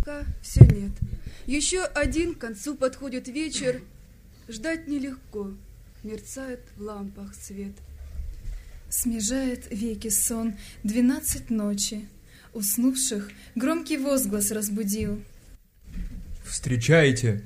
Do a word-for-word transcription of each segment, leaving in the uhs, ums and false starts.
пока все нет. Еще один, к концу подходит вечер. Ждать нелегко, мерцает в лампах свет. Смежает веки сон, двенадцать ночи. Уснувших громкий возглас разбудил. Встречайте!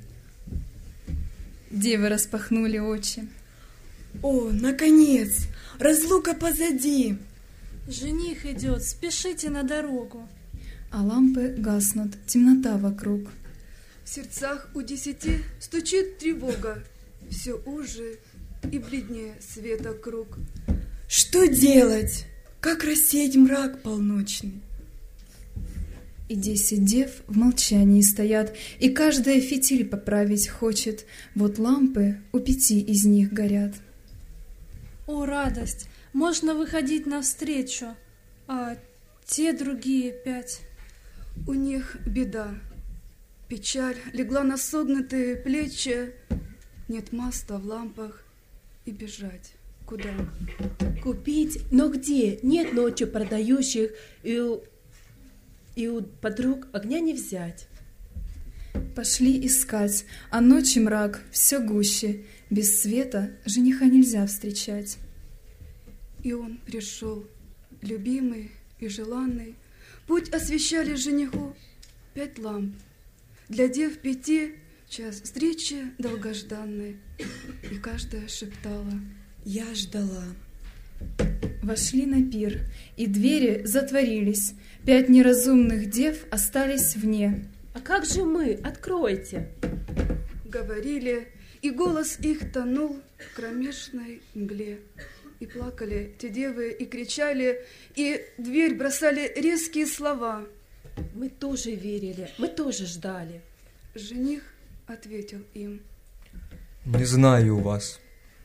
Девы распахнули очи. О, наконец! Разлука позади! Жених идет, спешите на дорогу. А лампы гаснут, темнота вокруг. В сердцах у десяти стучит тревога. Все уже и бледнее света круг. Что делать? Как рассеять мрак полночный? И десять дев в молчании стоят, и каждая фитиль поправить хочет. Вот лампы у пяти из них горят. О, радость! Можно выходить навстречу, а те другие пять. У них беда. Печаль легла на согнутые плечи. Нет масла в лампах, и бежать куда? Купить, но где? Нет ночью продающих, и у, и у подруг огня не взять. Пошли искать, а ночи мрак все гуще. Без света жениха нельзя встречать. И он пришел, любимый и желанный. Путь освещали жениху пять ламп. Для дев пяти час встречи долгожданной. И каждая шептала: я ждала. Вошли на пир, и двери затворились. Пять неразумных дев остались вне. А как же мы? Откройте! Говорили, и голос их тонул в кромешной мгле. И плакали те девы, и кричали, и в дверь бросали резкие слова. Мы тоже верили, мы тоже ждали. Жених ответил им: не знаю вас.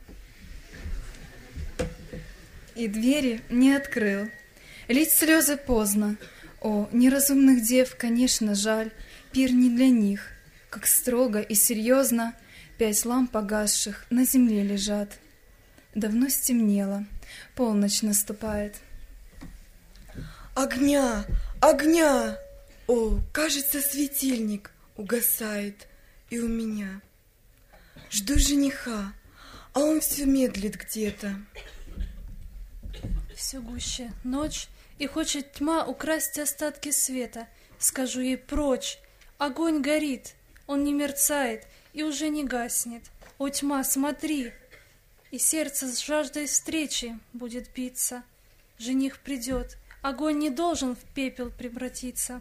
И двери не открыл. Лить слезы поздно. О, неразумных дев, конечно, жаль. Пир не для них. Как строго и серьезно пять ламп погасших на земле лежат. Давно стемнело, полночь наступает. Огня! Огня! О, кажется, светильник угасает и у меня. Жду жениха, а он все медлит где-то. Все гуще ночь, и хочет тьма украсть остатки света. Скажу ей прочь, огонь горит, он не мерцает и уже не гаснет. О, тьма, смотри! И сердце с жаждой встречи будет биться. Жених придет, огонь не должен в пепел превратиться.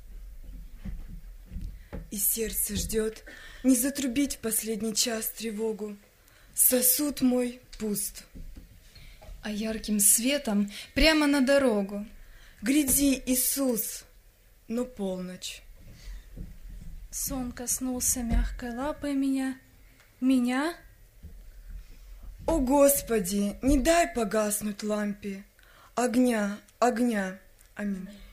И сердце ждет не затрубить в последний час тревогу. Сосуд мой пуст. А ярким светом прямо на дорогу. Гряди, Иисус, но полночь. Сон коснулся мягкой лапой меня. Меня? О, Господи, не дай погаснуть лампе. Огня, огня. Аминь.